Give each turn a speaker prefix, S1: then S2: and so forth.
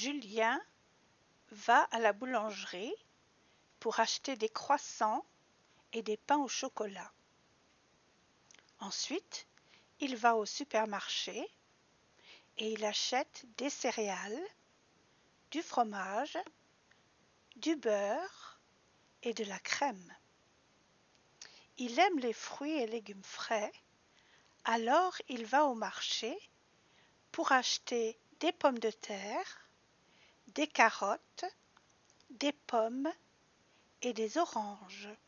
S1: Julien va à la boulangerie pour acheter des croissants et des pains au chocolat. Ensuite, il va au supermarché et il achète des céréales, du fromage, du beurre et de la crème. Il aime les fruits et légumes frais, alors il va au marché pour acheter des pommes de terre, des carottes, des pommes et des oranges.